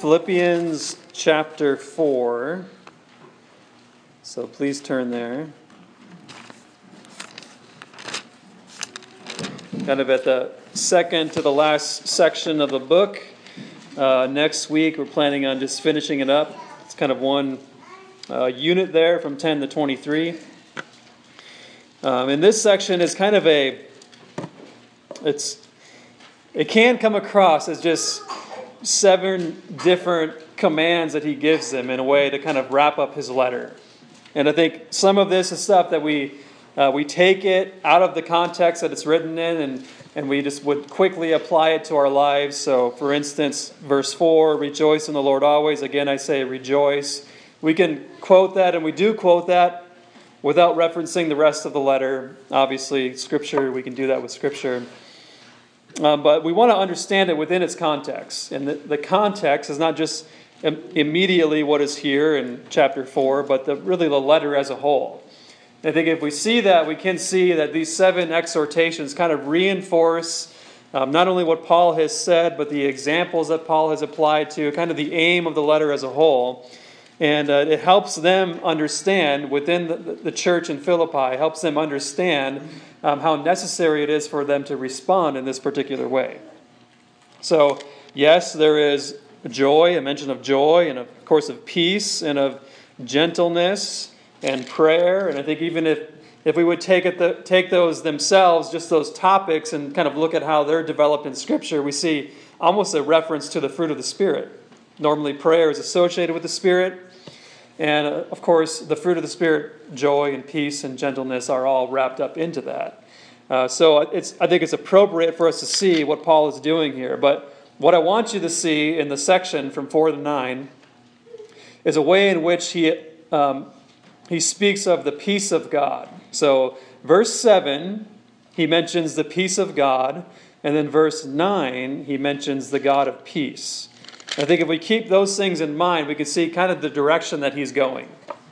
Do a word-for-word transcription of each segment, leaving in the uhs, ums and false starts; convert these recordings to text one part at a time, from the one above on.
Philippians chapter four. So please turn there. Kind of at the second to the last section of the book. Uh, next week we're planning on just finishing it up. It's kind of one uh, unit there from ten to twenty-three. Um, and this section is kind of a, it's, it can come across as just seven different commands that he gives them in a way to kind of wrap up his letter. And I think some of this is stuff that we uh, we take it out of the context that it's written in, and, and we just would quickly apply it to our lives. So, for instance, verse four, rejoice in the Lord always. Again, I say rejoice. We can quote that, and we do quote that without referencing the rest of the letter. Obviously, Scripture, we can do that with Scripture. Um, but we want to understand it within its context. And the, the context is not just im- immediately what is here in chapter four, but the, really the letter as a whole. And I think if we see that, we can see that these seven exhortations kind of reinforce um, not only what Paul has said, but the examples that Paul has applied to, kind of the aim of the letter as a whole. And uh, it helps them understand within the, the church in Philippi, helps them understand um, how necessary it is for them to respond in this particular way. So, yes, there is joy, a mention of joy, and of course of peace, and of gentleness, and prayer. And I think even if, if we would take it the, take those themselves, just those topics, and kind of look at how they're developed in Scripture, we see almost a reference to the fruit of the Spirit. Normally prayer is associated with the Spirit. And, uh, of course, the fruit of the Spirit, joy and peace and gentleness, are all wrapped up into that. Uh, so it's, I think it's appropriate for us to see what Paul is doing here. But what I want you to see in the section from four to nine is a way in which he um, he speaks of the peace of God. So verse seven, he mentions the peace of God. And then verse nine, he mentions the God of peace. I think if we keep those things in mind, we can see kind of the direction that he's going.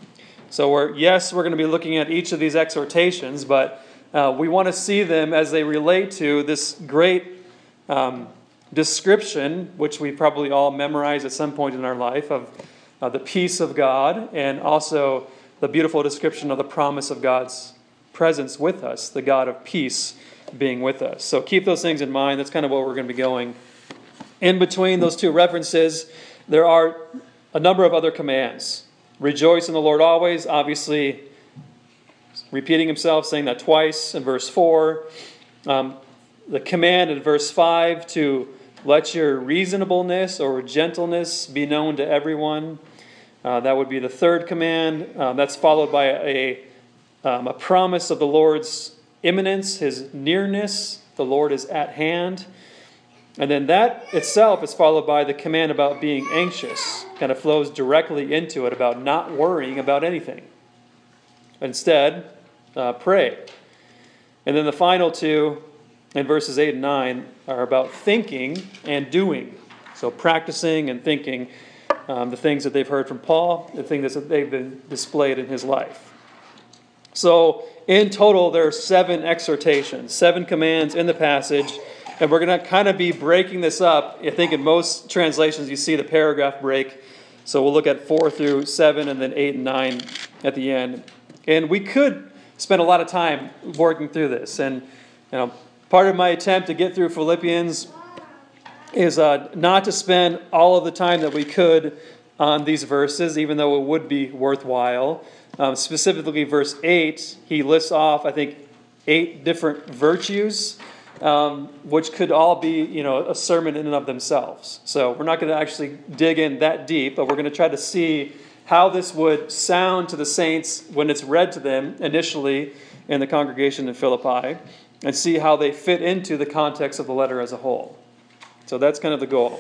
So we're, yes, we're going to be looking at each of these exhortations, but uh, we want to see them as they relate to this great um, description, which we probably all memorized at some point in our life, of uh, the peace of God, and also the beautiful description of the promise of God's presence with us, the God of peace being with us. So keep those things in mind. That's kind of where we're going to be going. In between those two references, there are a number of other commands. Rejoice in the Lord always, obviously repeating himself, saying that twice in verse four. Um, the command in verse five to let your reasonableness or gentleness be known to everyone. Uh, that would be the third command. Um, that's followed by a, um, a promise of the Lord's imminence, his nearness. The Lord is at hand. And then that itself is followed by the command about being anxious. Kind of flows directly into it, about not worrying about anything. Instead, uh, pray. And then the final two, in verses eight and nine, are about thinking and doing. So practicing and thinking um, the things that they've heard from Paul, the things that they've been displayed in his life. So in total, there are seven exhortations, seven commands in the passage. And we're going to kind of be breaking this up. I think in most translations you see the paragraph break. So we'll look at four through seven and then eight and nine at the end. And we could spend a lot of time working through this. And you know, part of my attempt to get through Philippians is uh, not to spend all of the time that we could on these verses, even though it would be worthwhile. Um, specifically verse eight, he lists off, I think, eight different virtues, Um, which could all be, you know, a sermon in and of themselves. So we're not going to actually dig in that deep, but we're going to try to see how this would sound to the saints when it's read to them initially in the congregation in Philippi, and see how they fit into the context of the letter as a whole. So that's kind of the goal.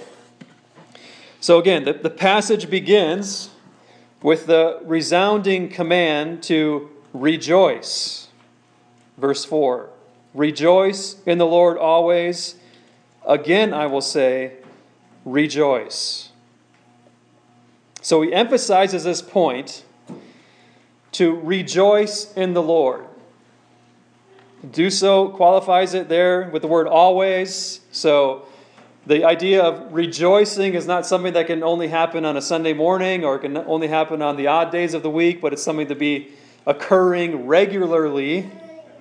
So again, the, the passage begins with the resounding command to rejoice. Verse four. Rejoice in the Lord always. Again, I will say, rejoice. So he emphasizes this point to rejoice in the Lord. Do so qualifies it there with the word always. So The idea of rejoicing is not something that can only happen on a Sunday morning or can only happen on the odd days of the week, but it's something to be occurring regularly,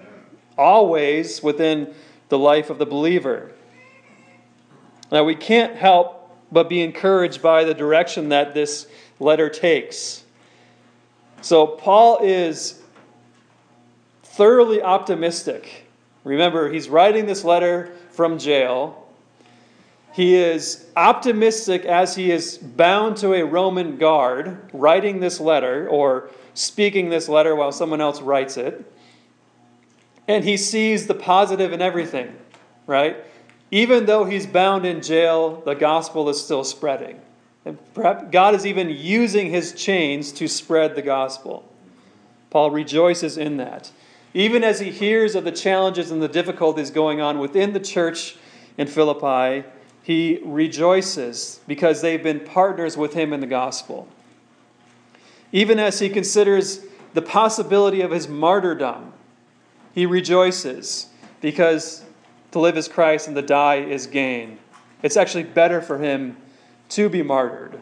always within the life of the believer. Now, we can't help but be encouraged by the direction that this letter takes. So, Paul is thoroughly optimistic. Remember, he's writing this letter from jail. He is optimistic as he is bound to a Roman guard, writing this letter or speaking this letter while someone else writes it. And he sees the positive in everything, right? Even though he's bound in jail, the gospel is still spreading. And perhaps God is even using his chains to spread the gospel. Paul rejoices in that. Even as he hears of the challenges and the difficulties going on within the church in Philippi, he rejoices because they've been partners with him in the gospel. Even as he considers the possibility of his martyrdom, he rejoices because to live is Christ and to die is gain. It's actually better for him to be martyred.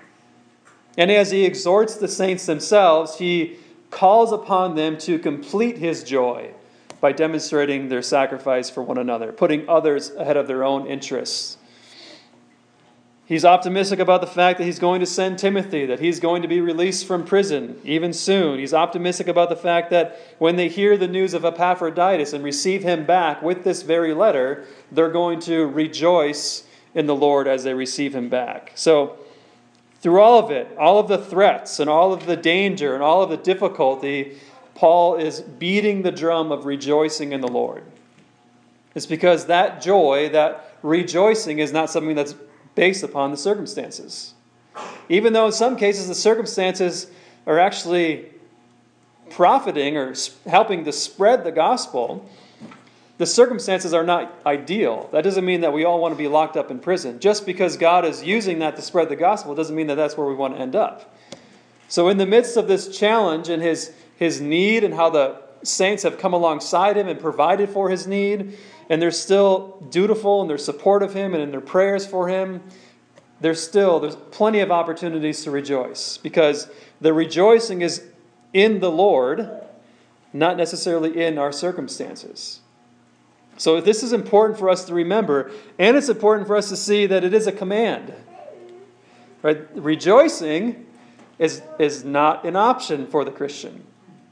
And as he exhorts the saints themselves, he calls upon them to complete his joy by demonstrating their sacrifice for one another, putting others ahead of their own interests. He's optimistic about the fact that he's going to send Timothy, that he's going to be released from prison even soon. He's optimistic about the fact that when they hear the news of Epaphroditus and receive him back with this very letter, they're going to rejoice in the Lord as they receive him back. So, through all of it, all of the threats and all of the danger and all of the difficulty, Paul is beating the drum of rejoicing in the Lord. It's because that joy, that rejoicing is not something that's based upon the circumstances. Even though in some cases the circumstances are actually profiting or helping to spread the gospel, the circumstances are not ideal. That doesn't mean that we all want to be locked up in prison. Just because God is using that to spread the gospel doesn't mean that that's where we want to end up. So in the midst of this challenge and his, his need and how the saints have come alongside him and provided for his need, and they're still dutiful in their support of him and in their prayers for him, there's still, there's plenty of opportunities to rejoice. Because the rejoicing is in the Lord, not necessarily in our circumstances. So this is important for us to remember, and it's important for us to see that it is a command. Right? Rejoicing is, is not an option for the Christian.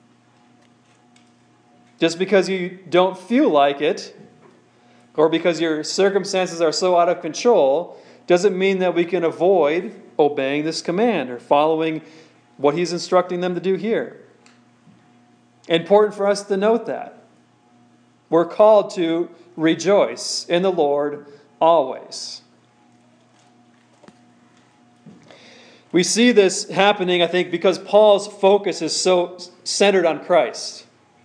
Just because you don't feel like it, or because your circumstances are so out of control, doesn't mean that we can avoid obeying this command or following what he's instructing them to do here. Important for us to note that. We're called to rejoice in the Lord always. We see this happening, I think, because Paul's focus is so centered on Christ.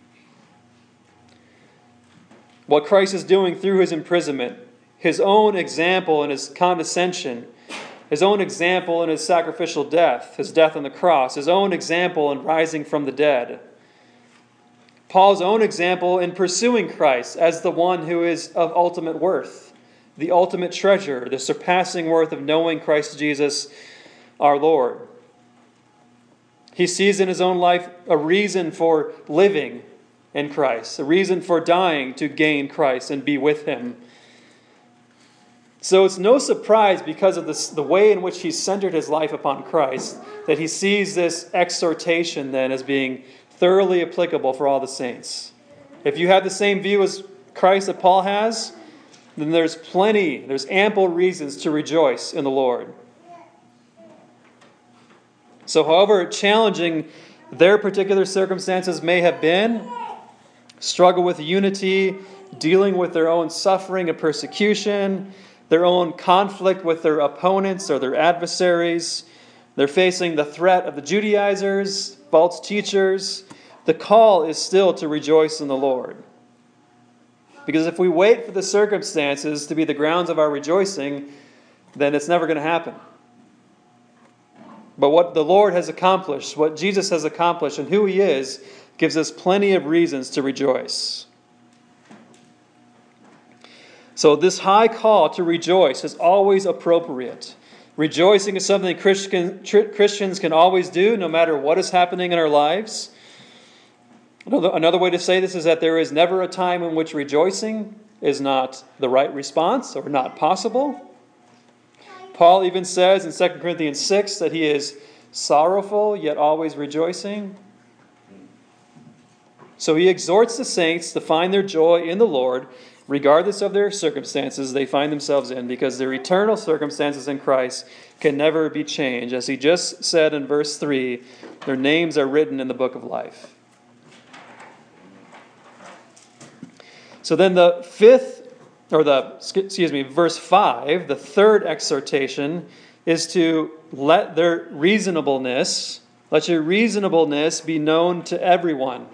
What Christ is doing through his imprisonment, his own example in his condescension, his own example in his sacrificial death, his death on the cross, his own example in rising from the dead. Paul's own example in pursuing Christ as the one who is of ultimate worth, the ultimate treasure, the surpassing worth of knowing Christ Jesus our Lord. He sees in his own life a reason for living in Christ, a reason for dying to gain Christ and be with him. So it's no surprise because of this, the way in which he centered his life upon Christ, that he sees this exhortation then as being thoroughly applicable for all the saints. If you have the same view as Christ that Paul has, then there's plenty, there's ample reasons to rejoice in the Lord. So however challenging their particular circumstances may have been, struggle with unity, dealing with their own suffering and persecution, their own conflict with their opponents or their adversaries, they're facing the threat of the Judaizers, false teachers. The call is still to rejoice in the Lord. Because if we wait for the circumstances to be the grounds of our rejoicing, then it's never going to happen. But what the Lord has accomplished, what Jesus has accomplished, and who he is, gives us plenty of reasons to rejoice. So this high call to rejoice is always appropriate. Rejoicing is something Christian, Christians can always do no matter what is happening in our lives. Another, another way to say this is that there is never a time in which rejoicing is not the right response or not possible. Paul even says in Second Corinthians six that he is sorrowful yet always rejoicing. So he exhorts the saints to find their joy in the Lord regardless of their circumstances they find themselves in, because their eternal circumstances in Christ can never be changed. As he just said in verse three, their names are written in the book of life. So then the fifth, or the, excuse me, verse five, the third exhortation is to let their reasonableness, let your reasonableness be known to everyone.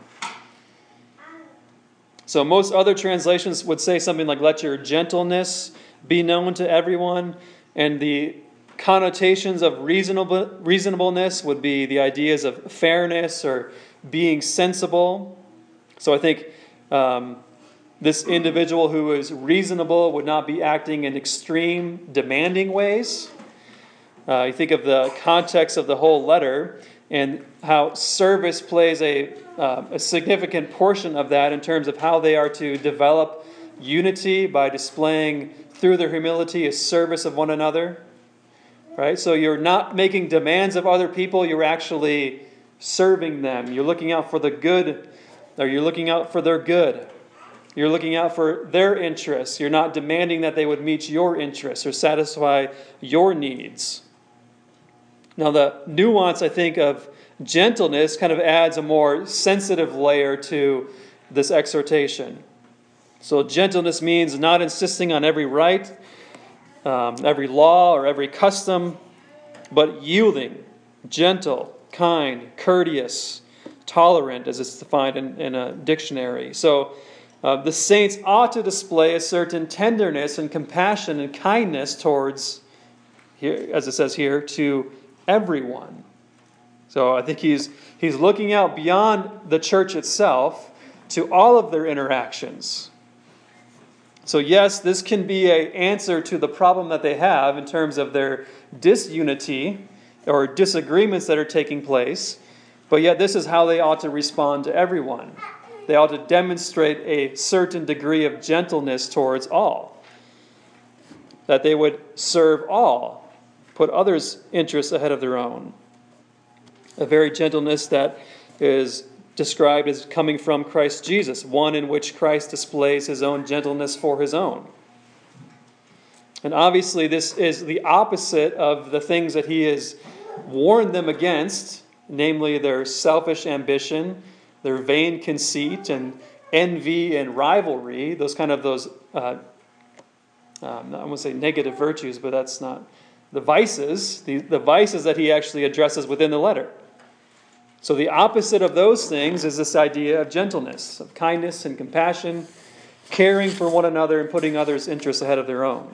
So most other translations would say something like, let your gentleness be known to everyone. And the connotations of reasonable, reasonableness would be the ideas of fairness or being sensible. So I think um, this individual who is reasonable would not be acting in extreme, demanding ways. Uh, you think of the context of the whole letter and how service plays a, uh, a significant portion of that in terms of how they are to develop unity by displaying through their humility a service of one another. Right? So you're not making demands of other people, you're actually serving them. You're looking out for the good, or you're looking out for their good. You're looking out for their interests. You're not demanding that they would meet your interests or satisfy your needs. Now, the nuance, I think, of gentleness kind of adds a more sensitive layer to this exhortation. So gentleness means not insisting on every right, um, every law, or every custom, but yielding, gentle, kind, courteous, tolerant, as it's defined in, in a dictionary. So uh, the saints ought to display a certain tenderness and compassion and kindness towards, here, as it says here, to everyone. So I think he's he's looking out beyond the church itself to all of their interactions. So yes, this can be an answer to the problem that they have in terms of their disunity or disagreements that are taking place, but yet this is how they ought to respond to everyone. They ought to demonstrate a certain degree of gentleness towards all, that they would serve all, put others' interests ahead of their own. A very gentleness that is described as coming from Christ Jesus, one in which Christ displays his own gentleness for his own. And obviously this is the opposite of the things that he has warned them against, namely their selfish ambition, their vain conceit, and envy and rivalry, those kind of those, uh, um, I won't say negative virtues, but that's not the vices, the, the vices that he actually addresses within the letter. So the opposite of those things is this idea of gentleness, of kindness and compassion, caring for one another and putting others' interests ahead of their own.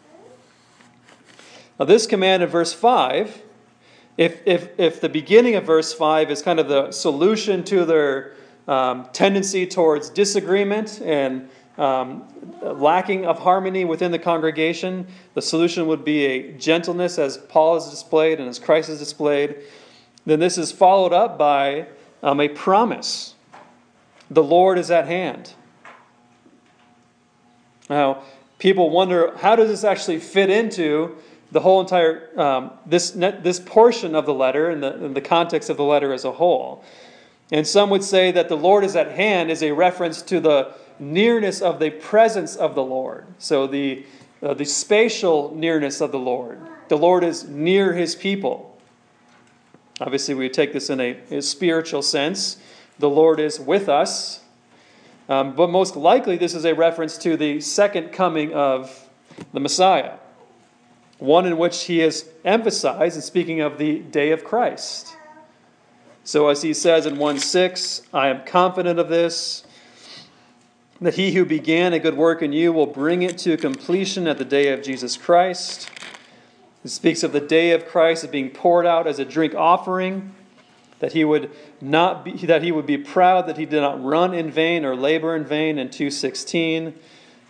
Now this command in verse five, if, if, if the beginning of verse five is kind of the solution to their um, tendency towards disagreement and um, lacking of harmony within the congregation, the solution would be a gentleness as Paul is displayed and as Christ is displayed. Then this is followed up by um, a promise. The Lord is at hand. Now, people wonder, how does this actually fit into the whole entire, um, this this portion of the letter and the, and the context of the letter as a whole? And some would say that the Lord is at hand is a reference to the nearness of the presence of the Lord. So the, uh, the spatial nearness of the Lord. The Lord is near his people. Obviously, we take this in a, a spiritual sense. The Lord is with us. Um, but most likely, this is a reference to the second coming of the Messiah. One in which he is emphasized in speaking of the day of Christ. So as he says in one six, I am confident of this, that he who began a good work in you will bring it to completion at the day of Jesus Christ. It speaks of the day of Christ as being poured out as a drink offering, that he would not be, that he would be proud that he did not run in vain or labor in vain in two sixteen.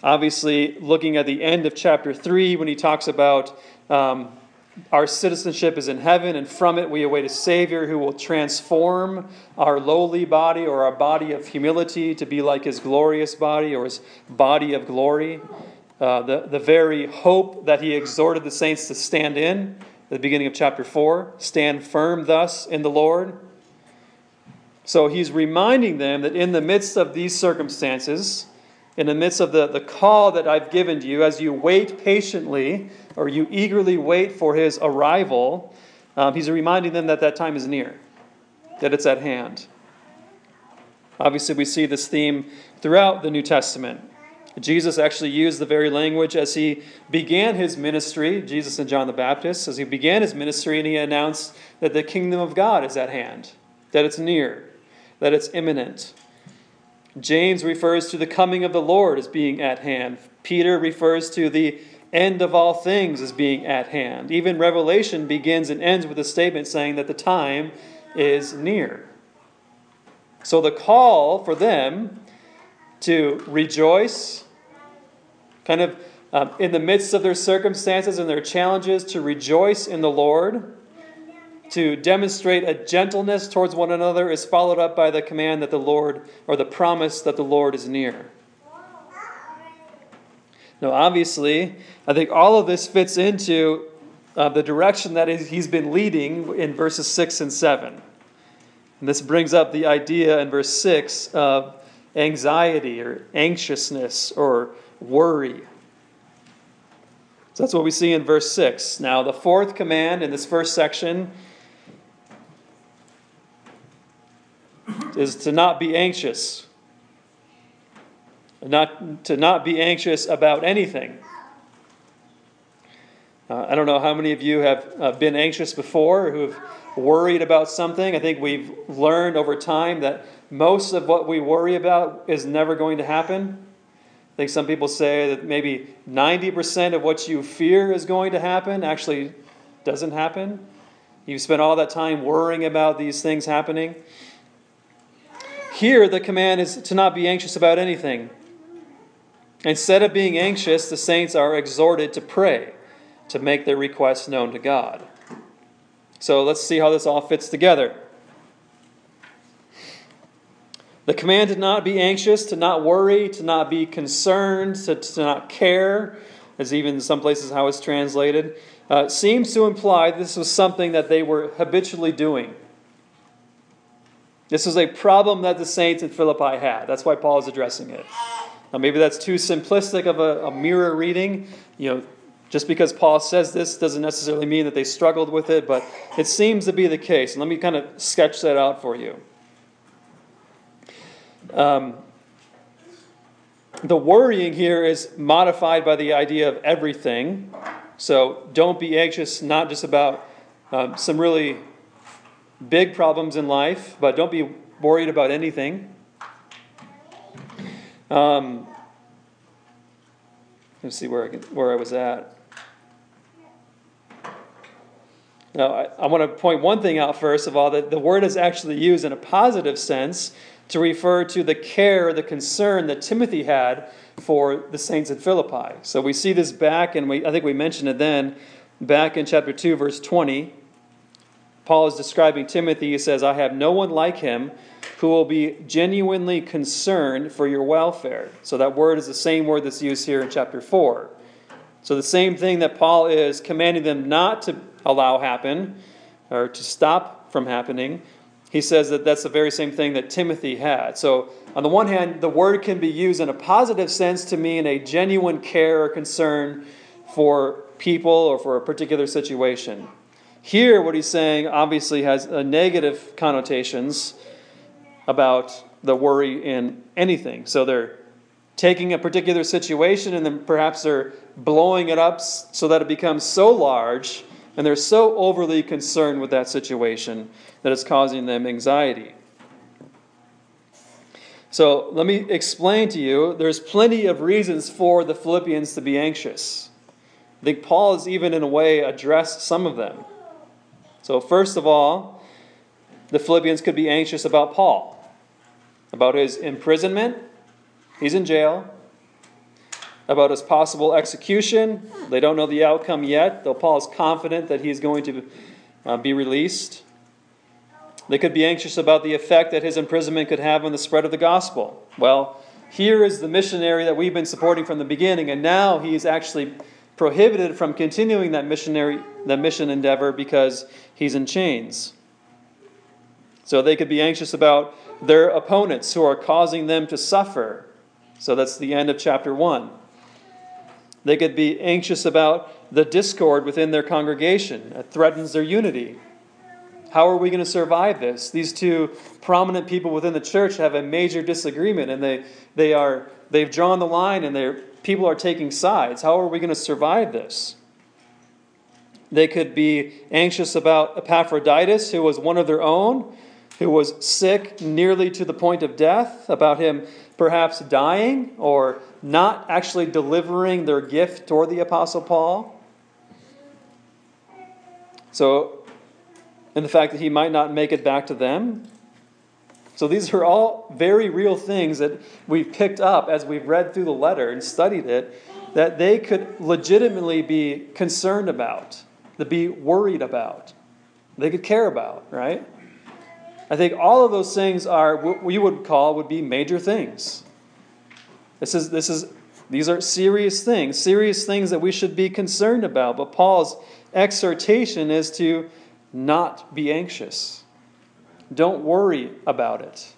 Obviously, looking at the end of chapter three, when he talks about um, our citizenship is in heaven, and from it we await a Savior who will transform our lowly body or our body of humility to be like his glorious body or his body of glory. Uh, the, the very hope that he exhorted the saints to stand in at the beginning of chapter four. Stand firm thus in the Lord. So he's reminding them that in the midst of these circumstances, in the midst of the, the call that I've given to you, as you wait patiently, or you eagerly wait for his arrival, um, he's reminding them that that time is near, that it's at hand. Obviously, we see this theme throughout the New Testament. Jesus actually used the very language as he began his ministry, Jesus and John the Baptist, as he began his ministry, and he announced that the kingdom of God is at hand, that it's near, that it's imminent. James refers to the coming of the Lord as being at hand. Peter refers to the end of all things as being at hand. Even Revelation begins and ends with a statement saying that the time is near. So the call for them to rejoice, kind of um, in the midst of their circumstances and their challenges, to rejoice in the Lord, to demonstrate a gentleness towards one another, is followed up by the command that the Lord, or the promise that the Lord is near. Now, obviously, I think all of this fits into uh, the direction that he's been leading in verses six and seven. And this brings up the idea in verse six of anxiety or anxiousness or worry. So that's what we see in verse six. Now, the fourth command in this first section is to not be anxious. Not to not be anxious about anything. Uh, I don't know how many of you have uh, been anxious before, who have worried about something. I think we've learned over time that most of what we worry about is never going to happen. I think some people say that maybe ninety percent of what you fear is going to happen actually doesn't happen. You've spent all that time worrying about these things happening. Here, the command is to not be anxious about anything. Instead of being anxious, the saints are exhorted to pray, to make their requests known to God. So let's see how this all fits together. The command to not be anxious, to not worry, to not be concerned, to, to not care, as even in some places how it's translated, uh, seems to imply this was something that they were habitually doing. This was a problem that the saints in Philippi had. That's why Paul is addressing it. Now, maybe that's too simplistic of a, a mirror reading. You know, just because Paul says this doesn't necessarily mean that they struggled with it, but it seems to be the case. And let me kind of sketch that out for you. Um, the worrying here is modified by the idea of everything. So don't be anxious, not just about um, some really big problems in life, but don't be worried about anything. Um, let's see where I, can, where I was at. Now, I, I want to point one thing out first of all, that the word is actually used in a positive sense to refer to the care, the concern that Timothy had for the saints at Philippi. So we see this back, and we I think we mentioned it then, back in chapter two, verse twenty. Paul is describing Timothy. He says, I have no one like him who will be genuinely concerned for your welfare. So that word is the same word that's used here in chapter four. So the same thing that Paul is commanding them not to allow happen, or to stop from happening, he says that that's the very same thing that Timothy had. So on the one hand, the word can be used in a positive sense to mean a genuine care or concern for people or for a particular situation. Here, what he's saying obviously has a negative connotations about the worry in anything. So they're taking a particular situation and then perhaps they're blowing it up so that it becomes so large and they're so overly concerned with that situation that it's causing them anxiety. So let me explain to you, there's plenty of reasons for the Philippians to be anxious. I think Paul has even in a way addressed some of them. So first of all, the Philippians could be anxious about Paul, about his imprisonment. He's in jail. about his possible execution. They don't know the outcome yet, though Paul is confident that he's going to uh, be released. They could be anxious about the effect that his imprisonment could have on the spread of the gospel. Well, here is the missionary that we've been supporting from the beginning, and now he's actually prohibited from continuing that missionary, that mission endeavor because he's in chains. So they could be anxious about their opponents who are causing them to suffer. So that's the end of chapter one. They could be anxious about the discord within their congregation. It threatens their unity. How are we going to survive this? These two prominent people within the church have a major disagreement, and they they are they've drawn the line, and their people are taking sides. How are we going to survive this? They could be anxious about Epaphroditus, who was one of their own, who was sick nearly to the point of death, about him perhaps dying or not actually delivering their gift toward the Apostle Paul. So, and the fact that he might not make it back to them. So these are all very real things that we've picked up as we've read through the letter and studied it, that they could legitimately be concerned about, to be worried about, they could care about, right? I think all of those things are what we would call would be major things. This is this is these are serious things, serious things that we should be concerned about. But Paul's exhortation is to not be anxious. Don't worry about it.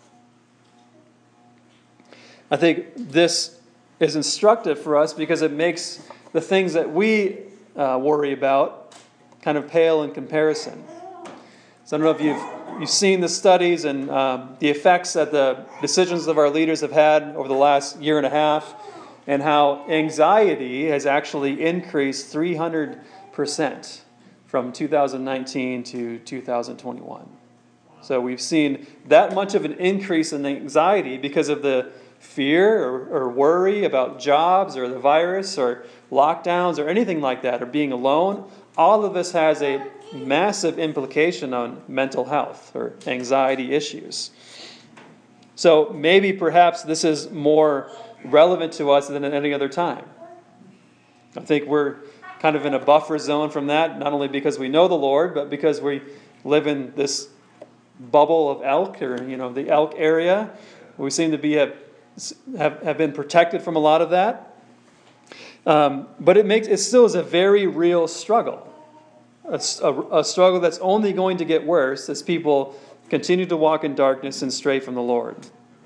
I think this is instructive for us because it makes the things that we uh, worry about kind of pale in comparison. So I don't know if you've you've seen the studies and um, the effects that the decisions of our leaders have had over the last year and a half, and how anxiety has actually increased three hundred percent from two thousand nineteen to two thousand twenty-one. So we've seen that much of an increase in anxiety because of the fear or, or worry about jobs or the virus or lockdowns or anything like that, or being alone. All of this has a massive implication on mental health or anxiety issues. So maybe perhaps this is more relevant to us than at any other time. I think we're kind of in a buffer zone from that, not only because we know the Lord, but because we live in this bubble of Elk, or you know, the Elk area. We seem to be have have, have been protected from a lot of that. Um, but it makes it still is a very real struggle. A, a, a struggle that's only going to get worse as people continue to walk in darkness and stray from the Lord.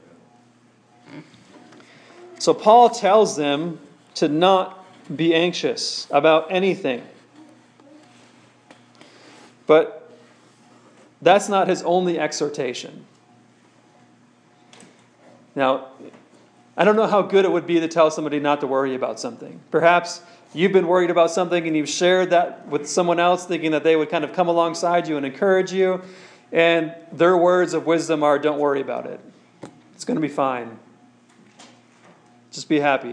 So Paul tells them to not be anxious about anything. But that's not his only exhortation. Now, I don't know how good it would be to tell somebody not to worry about something. Perhaps you've been worried about something and you've shared that with someone else, thinking that they would kind of come alongside you and encourage you. And their words of wisdom are, don't worry about it. It's going to be fine. Just be happy.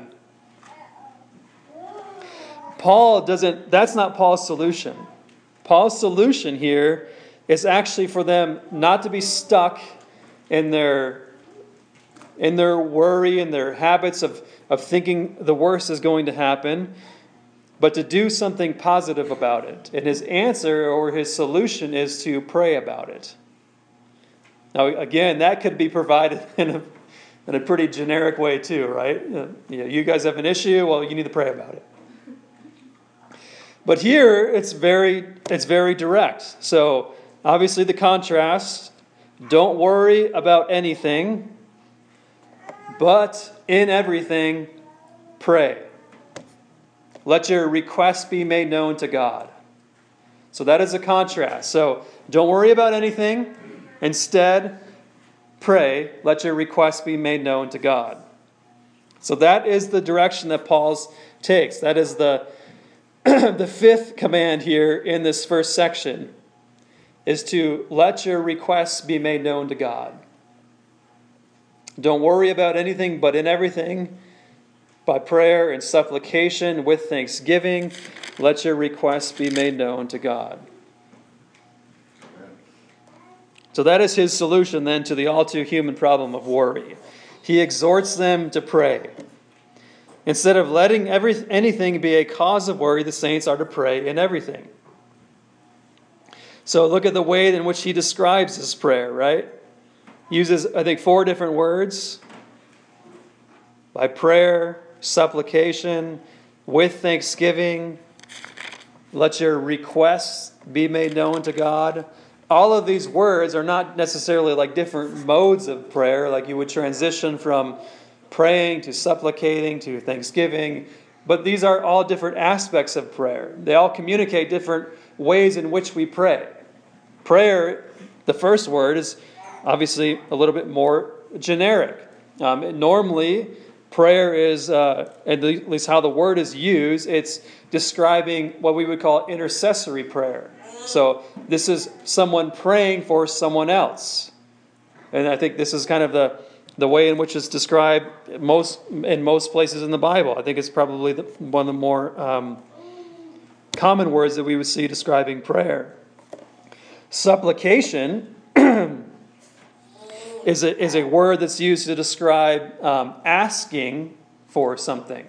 Paul doesn't, that's not Paul's solution. Paul's solution here is actually for them not to be stuck in their in their worry and their habits of, of thinking the worst is going to happen, but to do something positive about it. And his answer or his solution is to pray about it. Now, again, that could be provided in a, in a pretty generic way too, right? You know, you guys have an issue, well, you need to pray about it. But here, it's very, it's very direct. So, obviously the contrast, don't worry about anything, but in everything, pray. Let your requests be made known to God. So that is a contrast. So don't worry about anything. Instead, pray. Let your requests be made known to God. So that is the direction that Paul takes. That is the, the fifth command here in this first section, is to let your requests be made known to God. Don't worry about anything, but in everything, by prayer and supplication with thanksgiving, let your requests be made known to God. So that is his solution then to the all too human problem of worry. He exhorts them to pray. Instead of letting every, anything be a cause of worry, the saints are to pray in everything. So look at the way in which he describes his prayer, right? He uses, I think, four different words. By prayer, supplication, with thanksgiving, let your requests be made known to God. All of these words are not necessarily like different modes of prayer, like you would transition from praying to supplicating to thanksgiving, but these are all different aspects of prayer. They all communicate different ways in which we pray. Prayer, the first word, is obviously a little bit more generic. Um, normally, prayer is, uh, at least how the word is used, it's describing what we would call intercessory prayer. So this is someone praying for someone else. And I think this is kind of the, the way in which it's described most in most places in the Bible. I think it's probably the, one of the more um, common words that we would see describing prayer. Supplication is a, is a word that's used to describe um, asking for something.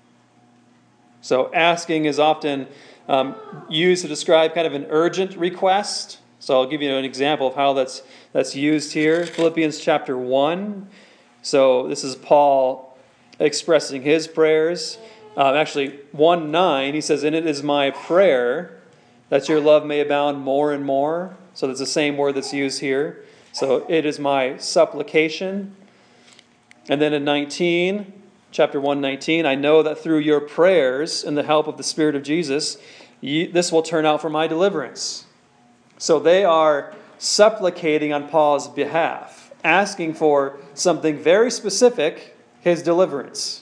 So asking is often um, used to describe kind of an urgent request. So I'll give you an example of how that's that's used here. Philippians chapter one. So this is Paul expressing his prayers. Um, actually, one nine, he says, "And it is my prayer that your love may abound more and more." So that's the same word that's used here. So it is my supplication. And then in nineteen, chapter one nineteen, "I know that through your prayers and the help of the Spirit of Jesus, you, this will turn out for my deliverance." So they are supplicating on Paul's behalf, asking for something very specific, his deliverance.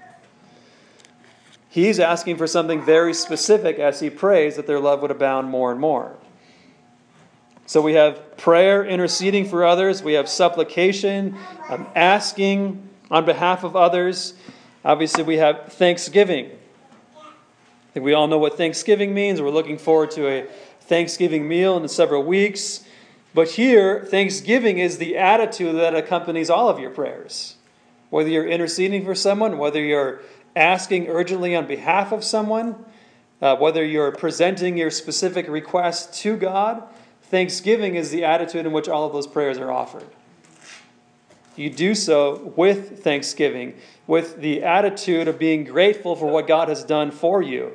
He's asking for something very specific as he prays that their love would abound more and more. So we have prayer, interceding for others. We have supplication, um, asking on behalf of others. Obviously, we have thanksgiving. I think we all know what Thanksgiving means. We're looking forward to a Thanksgiving meal in several weeks. But here, thanksgiving is the attitude that accompanies all of your prayers. Whether you're interceding for someone, whether you're asking urgently on behalf of someone, uh, whether you're presenting your specific request to God, thanksgiving is the attitude in which all of those prayers are offered. You do so with thanksgiving, with the attitude of being grateful for what God has done for you.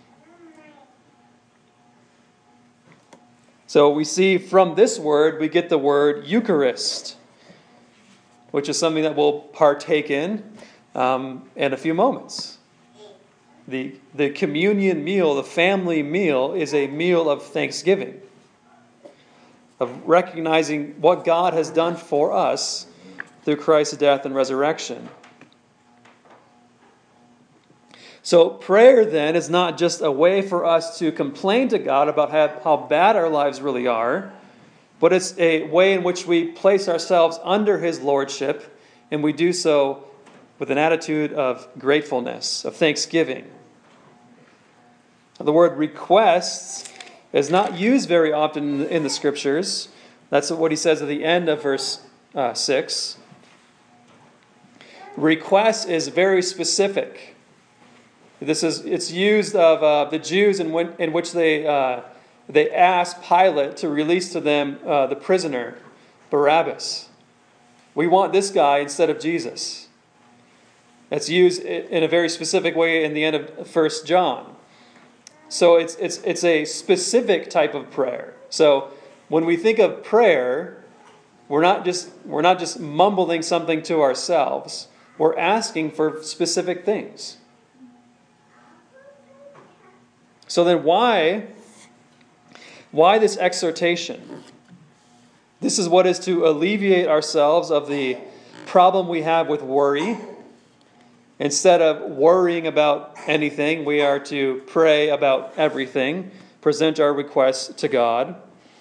So we see from this word, we get the word Eucharist, which is something that we'll partake in um, in a few moments. The, the communion meal, the family meal, is a meal of thanksgiving, of recognizing what God has done for us through Christ's death and resurrection. So prayer then is not just a way for us to complain to God about how, how bad our lives really are, but it's a way in which we place ourselves under His lordship, and we do so with an attitude of gratefulness, of thanksgiving. The word requests is not used very often in the Scriptures. That's what he says at the end of verse uh, six. Request is very specific. This is it's used of uh, the Jews in, when, in which they uh, they asked Pilate to release to them uh, the prisoner Barabbas. We want this guy instead of Jesus. It's used in a very specific way in the end of First John. So it's it's it's a specific type of prayer. So when we think of prayer, we're not just we're not just mumbling something to ourselves. We're asking for specific things. So then why, why this exhortation? This is what is to alleviate ourselves of the problem we have with worry. Instead of worrying about anything, we are to pray about everything, present our requests to God.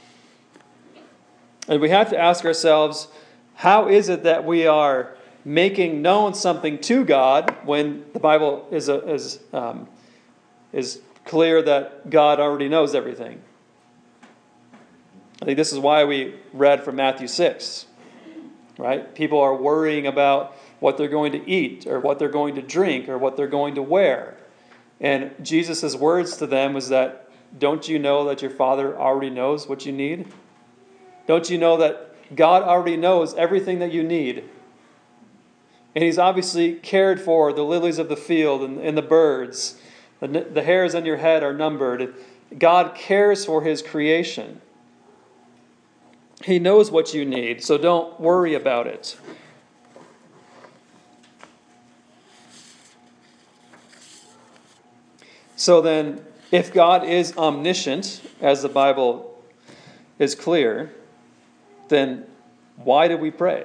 And we have to ask ourselves, how is it that we are making known something to God when the Bible is a, is um, is clear that God already knows everything? I think this is why we read from Matthew six, right? People are worrying about what they're going to eat or what they're going to drink or what they're going to wear. And Jesus' words to them was that, don't you know that your Father already knows what you need? Don't you know that God already knows everything that you need? And He's obviously cared for the lilies of the field and, and the birds. The, the hairs on your head are numbered. God cares for His creation. He knows what you need, so don't worry about it. So then, if God is omniscient, as the Bible is clear, then why do we pray?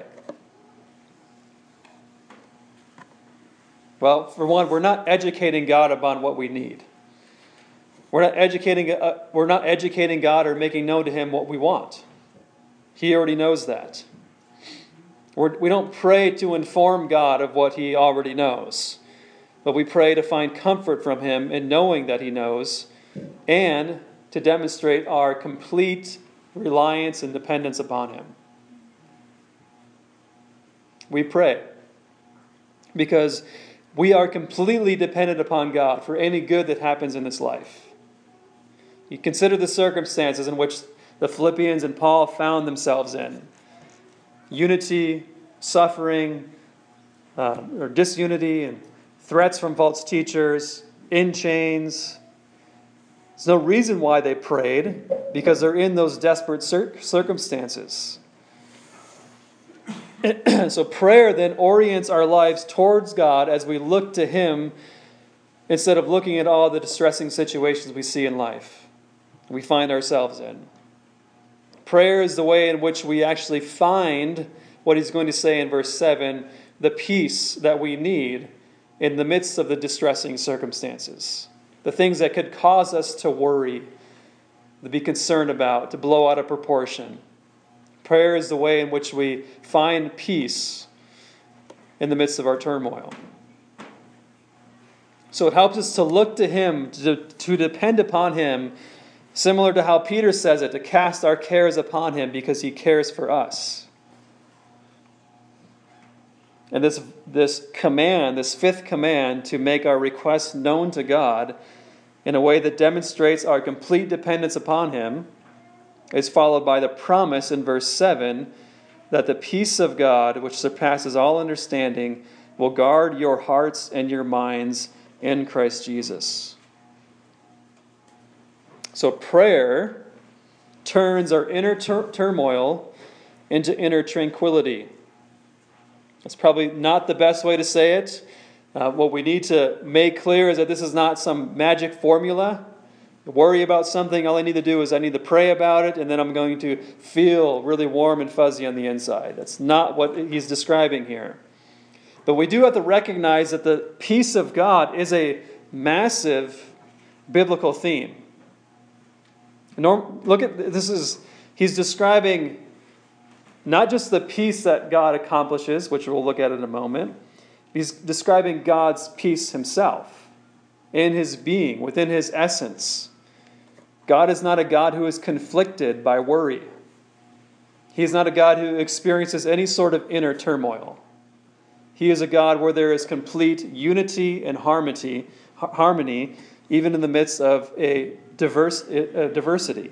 Well, for one, we're not educating God upon what we need. We're not educating. Uh, we're not educating God or making known to Him what we want. He already knows that. We're, we don't pray to inform God of what He already knows, but we pray to find comfort from Him in knowing that He knows, and to demonstrate our complete reliance and dependence upon Him. We pray because we are completely dependent upon God for any good that happens in this life. You consider the circumstances in which the Philippians and Paul found themselves in. Unity, suffering, uh, or disunity, and threats from false teachers, in chains. There's no reason why they prayed, because they're in those desperate cir- circumstances. So prayer then orients our lives towards God as we look to Him instead of looking at all the distressing situations we see in life, we find ourselves in. Prayer is the way in which we actually find what he's going to say in verse seven, the peace that we need in the midst of the distressing circumstances. The things that could cause us to worry, to be concerned about, to blow out of proportion. Prayer is the way in which we find peace in the midst of our turmoil. So it helps us to look to Him, to, to depend upon Him, similar to how Peter says it, to cast our cares upon Him because He cares for us. And this, this command, this fifth command to make our requests known to God in a way that demonstrates our complete dependence upon Him is followed by the promise in verse seven that the peace of God, which surpasses all understanding, will guard your hearts and your minds in Christ Jesus. So prayer turns our inner tur- turmoil into inner tranquility. That's probably not the best way to say it. Uh, what we need to make clear is that this is not some magic formula. Worry about something, all I need to do is I need to pray about it, and then I'm going to feel really warm and fuzzy on the inside. That's not what he's describing here. But we do have to recognize that the peace of God is a massive biblical theme. Norm, look at this is he's describing not just the peace that God accomplishes, which we'll look at in a moment. He's describing God's peace Himself in His being, within His essence. God is not a God who is conflicted by worry. He is not a God who experiences any sort of inner turmoil. He is a God where there is complete unity and harmony, harmony, even in the midst of a diverse a diversity.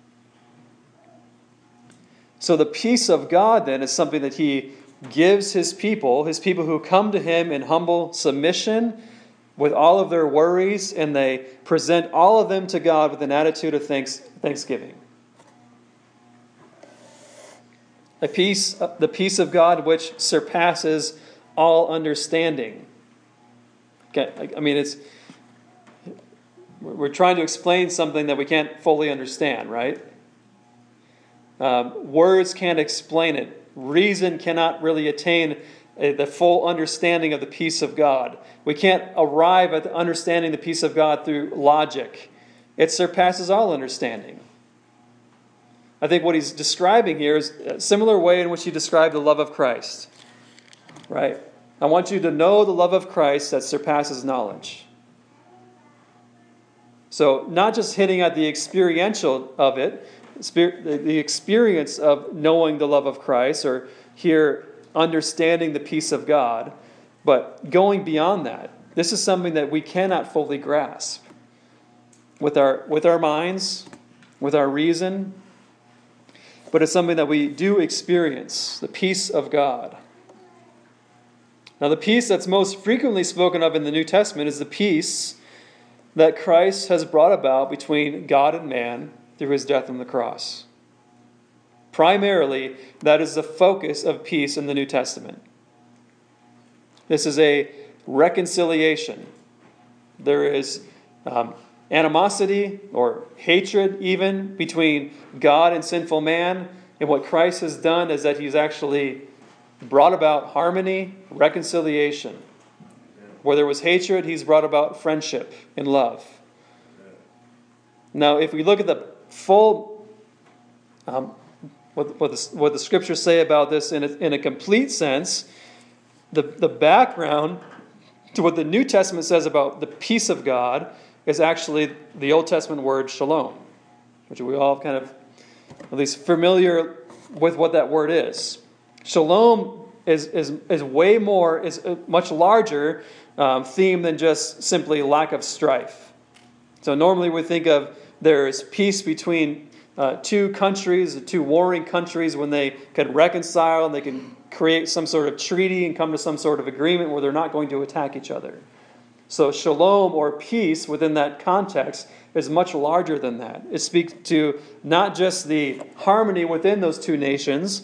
So the peace of God then is something that He gives His people, His people who come to Him in humble submission with all of their worries, and they present all of them to God with an attitude of thanks, thanksgiving. A peace, the peace of God which surpasses all understanding. Okay, I mean, it's we're trying to explain something that we can't fully understand, right? Um, words can't explain it. Reason cannot really attain the full understanding of the peace of God. We can't arrive at understanding the peace of God through logic. It surpasses all understanding. I think what he's describing here is a similar way in which he described the love of Christ. Right? I want you to know the love of Christ that surpasses knowledge. So not just hitting at the experiential of it, the experience of knowing the love of Christ, or here understanding the peace of God, but going beyond that, this is something that we cannot fully grasp with our with our minds, with our reason, but it's something that we do experience, the peace of God. Now, the peace that's most frequently spoken of in the New Testament is the peace that Christ has brought about between God and man through his death on the cross. Primarily, that is the focus of peace in the New Testament. This is a reconciliation. There is um, animosity or hatred even between God and sinful man. And what Christ has done is that he's actually brought about harmony, reconciliation. Where there was hatred, he's brought about friendship and love. Now, if we look at the full, um, what, what, the, what the scriptures say about this in a, in a complete sense, the, the background to what the New Testament says about the peace of God is actually the Old Testament word shalom, which we all kind of at least familiar with what that word is. Shalom is is is way more, is a much larger um, theme than just simply lack of strife. So normally we think of there's peace between uh, two countries, two warring countries, when they can reconcile and they can create some sort of treaty and come to some sort of agreement where they're not going to attack each other. So shalom, or peace, within that context is much larger than that. It speaks to not just the harmony within those two nations,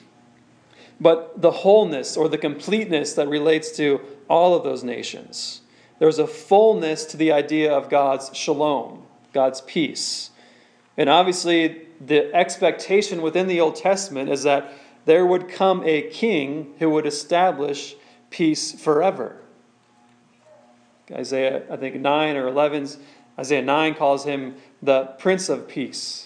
but the wholeness or the completeness that relates to all of those nations. There's a fullness to the idea of God's shalom, God's peace. And obviously, the expectation within the Old Testament is that there would come a king who would establish peace forever. Isaiah, I think nine or eleven, Isaiah nine calls him the Prince of Peace.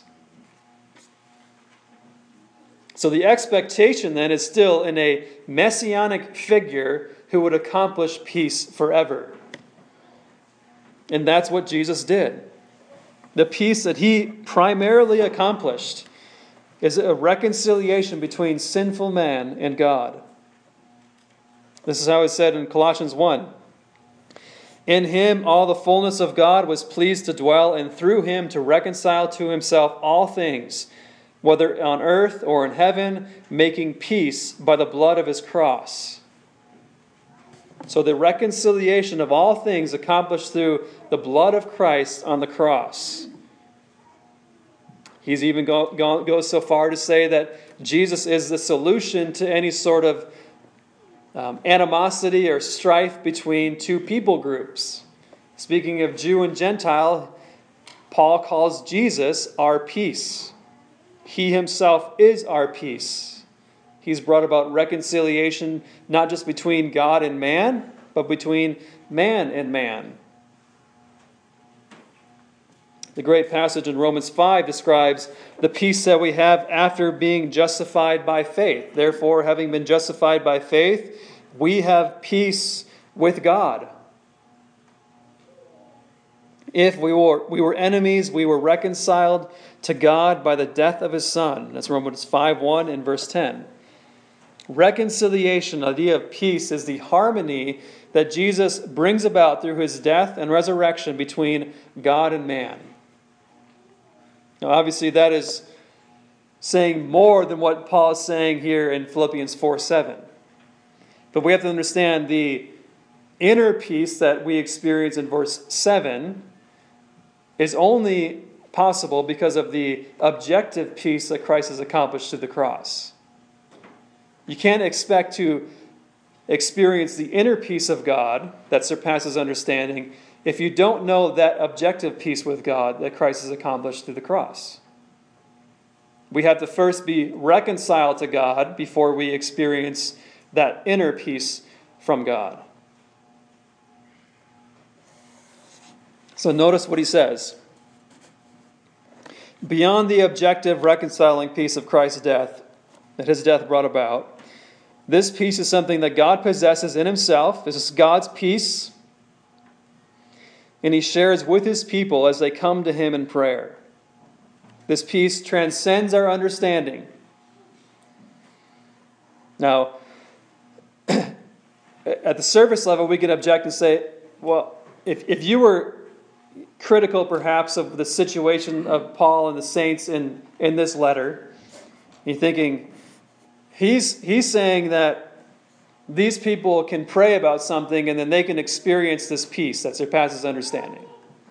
So the expectation then is still in a messianic figure who would accomplish peace forever. And that's what Jesus did. The peace that he primarily accomplished is a reconciliation between sinful man and God. This is how it's said in Colossians one. In him all the fullness of God was pleased to dwell, and through him to reconcile to himself all things, whether on earth or in heaven, making peace by the blood of his cross. So the reconciliation of all things accomplished through the blood of Christ on the cross. He's even go, go, goes so far to say that Jesus is the solution to any sort of um, animosity or strife between two people groups. Speaking of Jew and Gentile, Paul calls Jesus our peace. He himself is our peace. He's brought about reconciliation not just between God and man, but between man and man. The great passage in Romans five describes the peace that we have after being justified by faith. Therefore, having been justified by faith, we have peace with God. If we were, we were enemies, we were reconciled to God by the death of his Son. That's Romans five one and verse ten. Reconciliation, the idea of peace, is the harmony that Jesus brings about through his death and resurrection between God and man. Now, obviously, that is saying more than what Paul is saying here in Philippians four seven. But we have to understand the inner peace that we experience in verse seven is only possible because of the objective peace that Christ has accomplished through the cross. You can't expect to experience the inner peace of God that surpasses understanding if you don't know that objective peace with God that Christ has accomplished through the cross. We have to first be reconciled to God before we experience that inner peace from God. So notice what he says. Beyond the objective reconciling peace of Christ's death, that his death brought about, this peace is something that God possesses in himself. This is God's peace. And he shares with his people as they come to him in prayer. This peace transcends our understanding. Now, at the surface level, we can object and say, well, if, if you were critical perhaps of the situation of Paul and the saints in, in this letter, you're thinking, he's, he's saying that these people can pray about something and then they can experience this peace that surpasses understanding.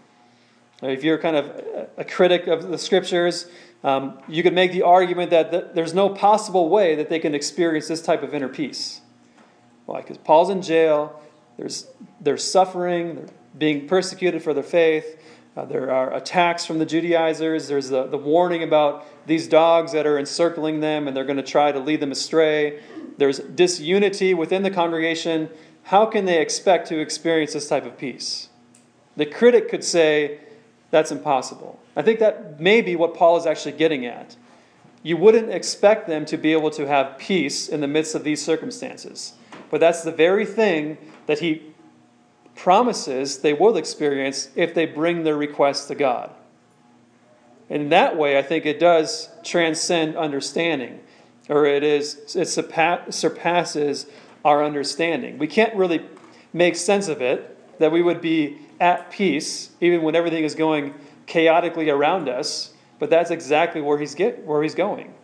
If you're kind of a critic of the Scriptures, um, you could make the argument that th- there's no possible way that they can experience this type of inner peace. Why? Because Paul's in jail, there's, there's suffering, they're being persecuted for their faith, uh, there are attacks from the Judaizers, there's the, the warning about these dogs that are encircling them and they're going to try to lead them astray. There's disunity within the congregation. How can they expect to experience this type of peace? The critic could say, that's impossible. I think that may be what Paul is actually getting at. You wouldn't expect them to be able to have peace in the midst of these circumstances. But that's the very thing that he promises they will experience if they bring their requests to God. And in that way, I think it does transcend understanding. Or it is it surpasses our understanding. We can't really make sense of it, that we would be at peace, even when everything is going chaotically around us. But that's exactly where he's get where he's going.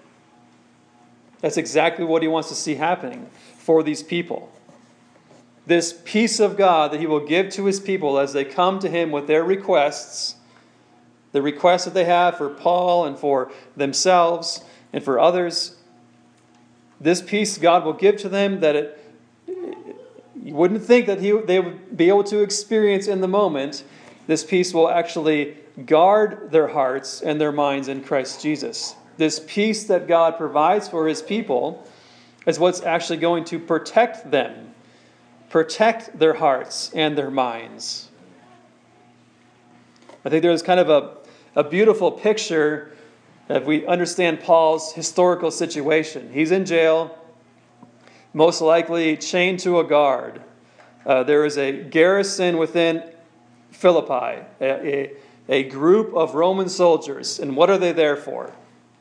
That's exactly what he wants to see happening for these people. This peace of God that he will give to his people as they come to him with their requests, the requests that they have for Paul and for themselves and for others. This peace God will give to them that it, you wouldn't think that he, they would be able to experience in the moment. This peace will actually guard their hearts and their minds in Christ Jesus. This peace that God provides for his people is what's actually going to protect them, protect their hearts and their minds. I think there's kind of a, a beautiful picture if we understand Paul's historical situation. He's in jail, most likely chained to a guard. Uh, there is a garrison within Philippi, a, a, a group of Roman soldiers. And what are they there for?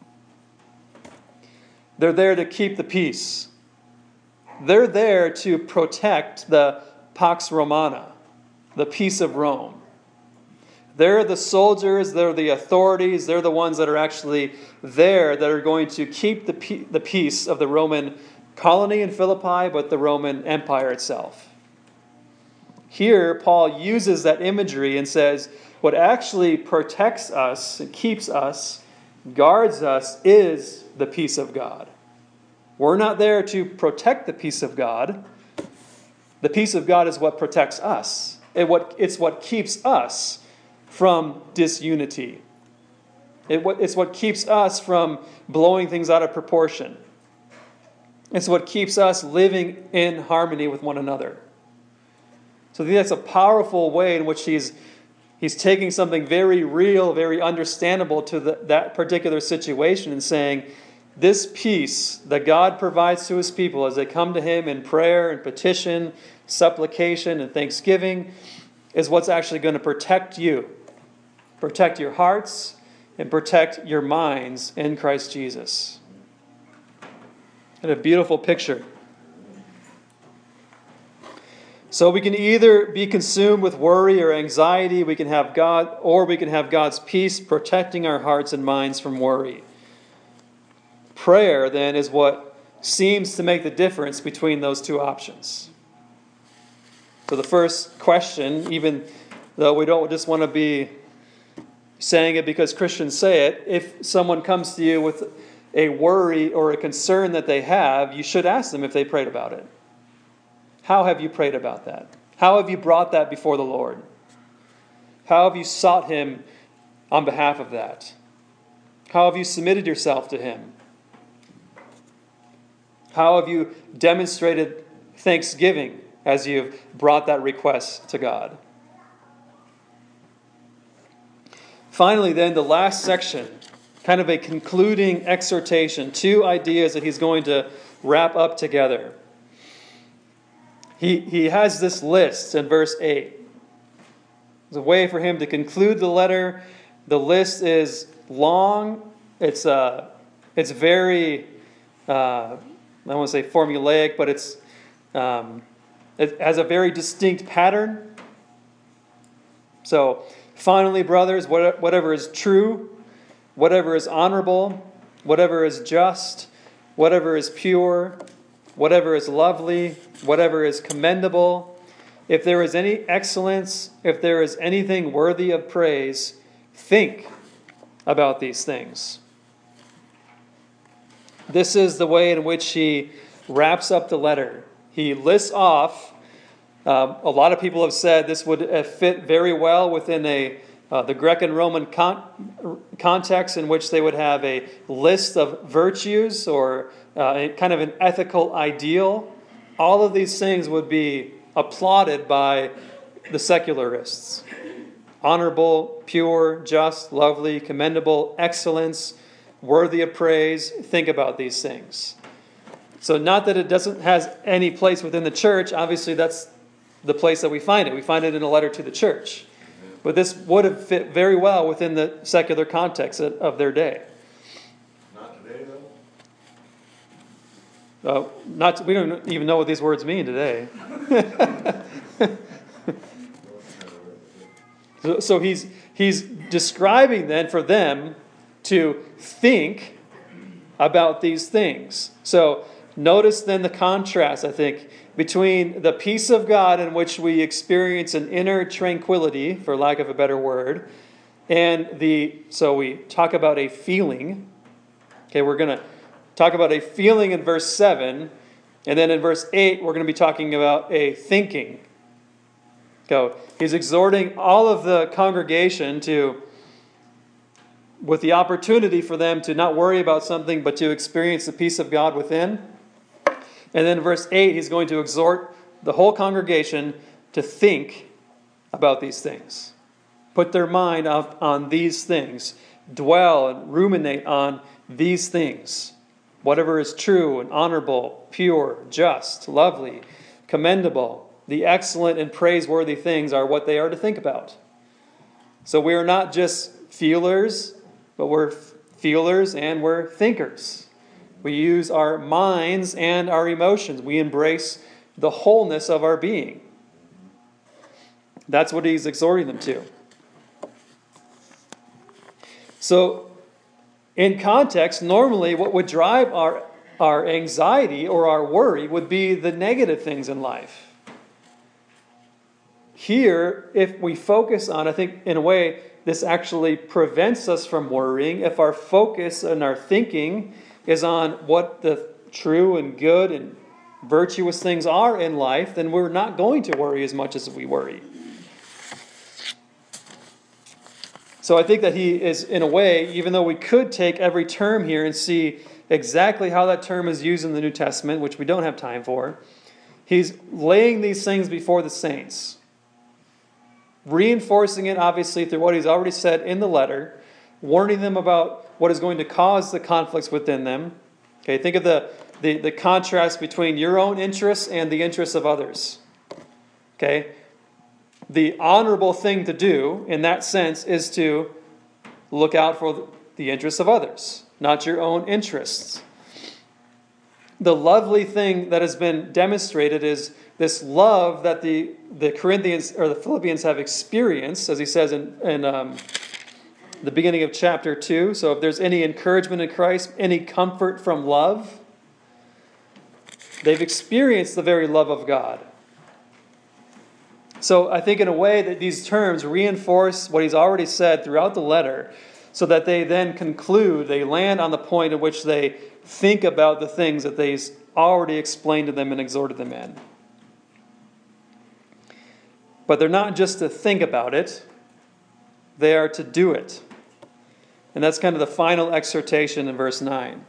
They're there to keep the peace. They're there to protect the Pax Romana, the peace of Rome. They're the soldiers, they're the authorities, they're the ones that are actually there that are going to keep the, pe- the peace of the Roman colony in Philippi, but the Roman Empire itself. Here, Paul uses that imagery and says, what actually protects us and keeps us, guards us, is the peace of God. We're not there to protect the peace of God. The peace of God is what protects us. It what, it's what keeps us from disunity. It, it's what keeps us from blowing things out of proportion. It's what keeps us living in harmony with one another. So I think that's a powerful way in which he's he's taking something very real, very understandable to the, that particular situation and saying, this peace that God provides to his people as they come to him in prayer and petition, supplication and thanksgiving is what's actually going to protect you. Protect your hearts and protect your minds in Christ Jesus. And a beautiful picture. So we can either be consumed with worry or anxiety, we can have God, or we can have God's peace protecting our hearts and minds from worry. Prayer, then, is what seems to make the difference between those two options. So the first question, even though we don't just want to be saying it because Christians say it, if someone comes to you with a worry or a concern that they have, you should ask them if they prayed about it. How have you prayed about that? How have you brought that before the Lord? How have you sought him on behalf of that? How have you submitted yourself to him? How have you demonstrated thanksgiving as you've brought that request to God? Finally, then, the last section, kind of a concluding exhortation, two ideas that he's going to wrap up together. He, he has this list in verse eight. It's a way for him to conclude the letter. The list is long. It's uh, it's very, uh, I don't want to say formulaic, but it's um, It has a very distinct pattern. So, finally, brothers, whatever is true, whatever is honorable, whatever is just, whatever is pure, whatever is lovely, whatever is commendable, if there is any excellence, if there is anything worthy of praise, think about these things. This is the way in which he wraps up the letter. He lists off, um, a lot of people have said this would fit very well within a uh, the Greek and Roman con- context in which they would have a list of virtues or uh, a kind of an ethical ideal. All of these things would be applauded by the secularists. Honorable, pure, just, lovely, commendable, excellence, worthy of praise. Think about these things. So not that it doesn't has any place within the church. Obviously, that's the place that we find it. We find it in a letter to the church. But this would have fit very well within the secular context of their day. Not today, though? Uh, not we don't even know what these words mean today. so, so he's he's describing then for them to think about these things. So notice then the contrast, I think, between the peace of God in which we experience an inner tranquility, for lack of a better word, and the, so we talk about a feeling. Okay, we're going to talk about a feeling in verse seven, and then in verse eight, we're going to be talking about a thinking. So he's exhorting all of the congregation to, with the opportunity for them to not worry about something, but to experience the peace of God within. And then in verse eight, he's going to exhort the whole congregation to think about these things. Put their mind up on these things. Dwell and ruminate on these things. Whatever is true and honorable, pure, just, lovely, commendable, the excellent and praiseworthy things are what they are to think about. So we are not just feelers, but we're feelers and we're thinkers. We use our minds and our emotions. We embrace the wholeness of our being. That's what he's exhorting them to. So, in context, normally what would drive our, our anxiety or our worry would be the negative things in life. Here, if we focus on, I think in a way, this actually prevents us from worrying. If our focus and our thinking is on what the true and good and virtuous things are in life, then we're not going to worry as much as we worry. So I think that he is, in a way, even though we could take every term here and see exactly how that term is used in the New Testament, which we don't have time for, he's laying these things before the saints, reinforcing it, obviously, through what he's already said in the letter, warning them about what is going to cause the conflicts within them. Okay, think of the, the, the contrast between your own interests and the interests of others. Okay, the honorable thing to do in that sense is to look out for the interests of others, not your own interests. The lovely thing that has been demonstrated is this love that the, the Corinthians or the Philippians have experienced, as he says in, in um, the beginning of chapter two. So if there's any encouragement in Christ, any comfort from love, they've experienced the very love of God. So I think in a way that these terms reinforce what he's already said throughout the letter, so that they then conclude, they land on the point at which they think about the things that he's already explained to them and exhorted them in. But they're not just to think about it, they are to do it. And that's kind of the final exhortation in verse nine.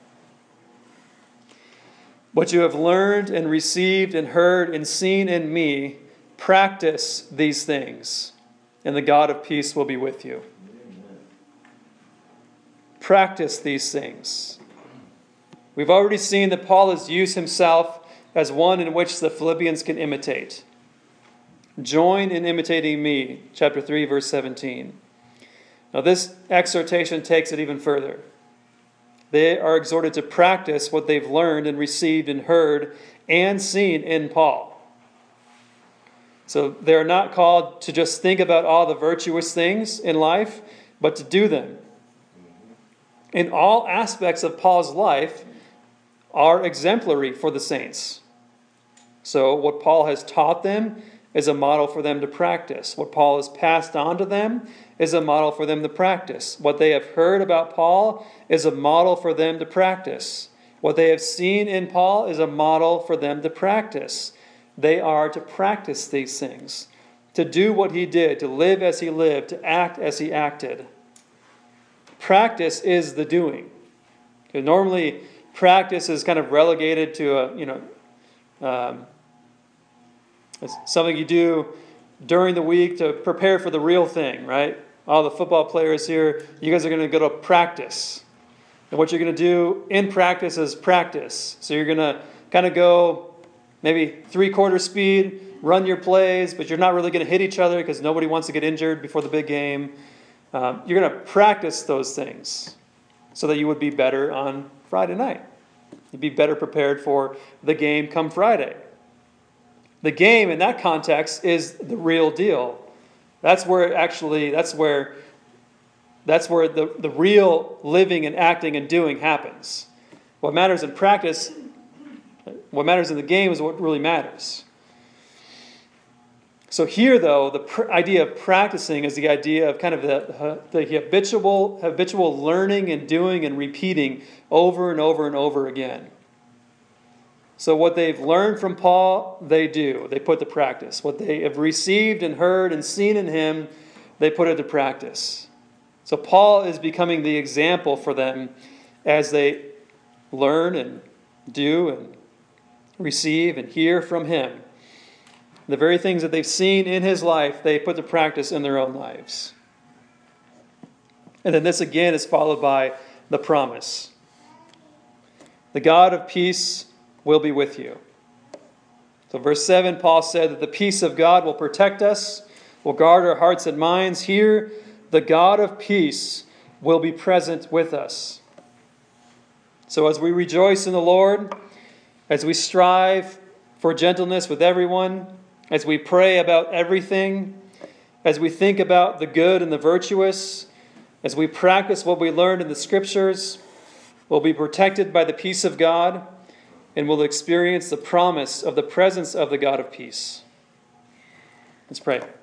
What you have learned and received and heard and seen in me, practice these things, and the God of peace will be with you. Amen. Practice these things. We've already seen that Paul has used himself as one in which the Philippians can imitate. Join in imitating me, chapter three, verse seventeen. Now this exhortation takes it even further. They are exhorted to practice what they've learned and received and heard and seen in Paul. So they're not called to just think about all the virtuous things in life, but to do them. In all aspects of Paul's life are exemplary for the saints. So what Paul has taught them is a model for them to practice. What Paul has passed on to them is a model for them to practice. What they have heard about Paul is a model for them to practice. What they have seen in Paul is a model for them to practice. They are to practice these things, to do what he did, to live as he lived, to act as he acted. Practice is the doing. Because normally, practice is kind of relegated to a, you know, um, it's something you do during the week to prepare for the real thing, right? All the football players here, you guys are going to go to practice. And what you're going to do in practice is practice. So you're going to kind of go maybe three-quarter speed, run your plays, but you're not really going to hit each other because nobody wants to get injured before the big game. Um, you're going to practice those things so that you would be better on Friday night. You'd be better prepared for the game come Friday. The game in that context is the real deal. That's where actually, that's where that's where the, the real living and acting and doing happens. What matters in practice, what matters in the game is what really matters. So here, though, the pr- idea of practicing is the idea of kind of the, the habitual, habitual learning and doing and repeating over and over and over again. So what they've learned from Paul, they do. They put to practice. What they have received and heard and seen in him, they put it to practice. So Paul is becoming the example for them as they learn and do and receive and hear from him. The very things that they've seen in his life, they put to practice in their own lives. And then this again is followed by the promise. The God of peace will be with you. So verse seven, Paul said that the peace of God will protect us, will guard our hearts and minds. Here, the God of peace will be present with us. So as we rejoice in the Lord, as we strive for gentleness with everyone, as we pray about everything, as we think about the good and the virtuous, as we practice what we learned in the Scriptures, we'll be protected by the peace of God, and will experience the promise of the presence of the God of peace. Let's pray.